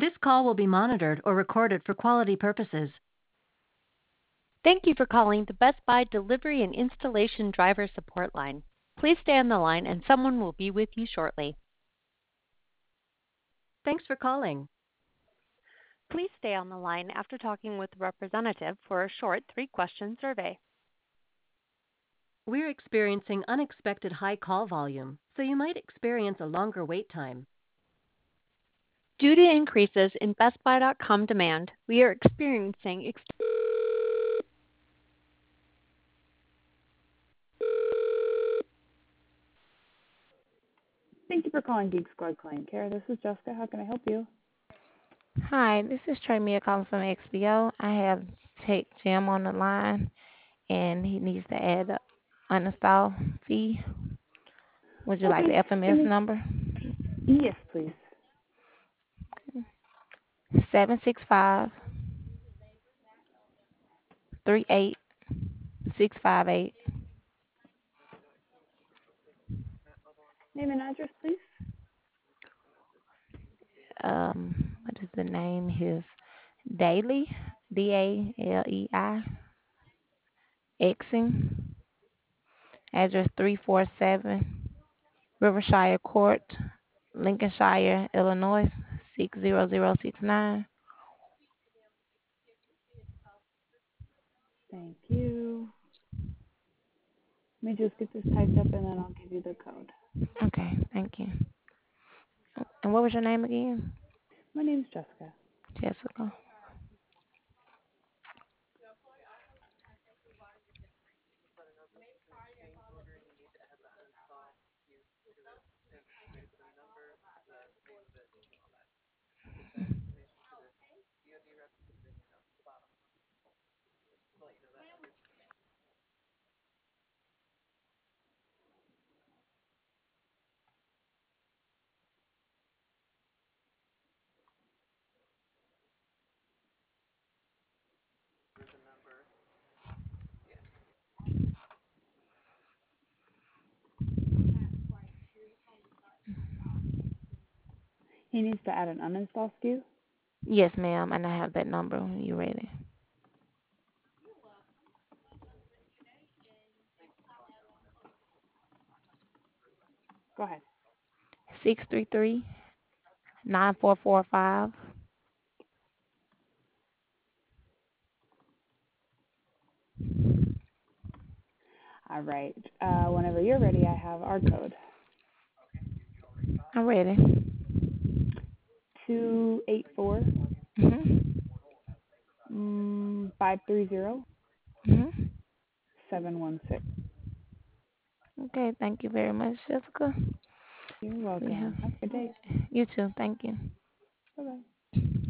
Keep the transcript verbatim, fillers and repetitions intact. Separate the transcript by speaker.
Speaker 1: This call will be monitored or recorded for quality purposes.
Speaker 2: Thank you for calling the Best Buy Delivery and Installation Driver Support Line. Please stay on the line and someone will be with you shortly.
Speaker 1: Thanks for calling.
Speaker 2: Please stay on the line after talking with a representative for a short three-question survey.
Speaker 1: We're experiencing unexpected high call volume, so you might experience a longer wait time.
Speaker 2: Due to increases in Best Buy dot com demand, we are experiencing ex-
Speaker 3: Thank you for calling Geek Squad Client Care. This is Jessica. How can I help you?
Speaker 4: Hi, this is Trey Mia calling from X B O. I have Tech Jim on the line, and he needs to add an uninstall fee. Would you like the
Speaker 3: Okay,
Speaker 4: F M S
Speaker 3: give me.
Speaker 4: number?
Speaker 3: Yes, please.
Speaker 4: Seven six five three eight six five eight.
Speaker 3: Name and address, please.
Speaker 4: Um, what is the name? His Daily, D A L E I, Exing. Address three four seven Rivershire Court, Lincolnshire, Illinois six zero zero six nine.
Speaker 3: Thank you. Let me just get this typed up and then I'll give you the code.
Speaker 4: Okay, thank you. And what was your name again?
Speaker 3: My name's Jessica.
Speaker 4: Jessica.
Speaker 3: He needs to add an uninstall S K U.
Speaker 4: Yes, ma'am, and I have that number when you're ready.
Speaker 3: Go ahead.
Speaker 4: Six three three nine four four five.
Speaker 3: All right. Uh, whenever you're ready, I have our code.
Speaker 4: I'm ready.
Speaker 3: Two eight four
Speaker 4: Mhm.
Speaker 3: mm, five three zero
Speaker 4: Mhm.
Speaker 3: seven one six.
Speaker 4: Okay, thank you very much, Jessica.
Speaker 3: You're
Speaker 4: We have
Speaker 3: welcome. Have a good day.
Speaker 4: you too. Thank you.
Speaker 3: Bye bye.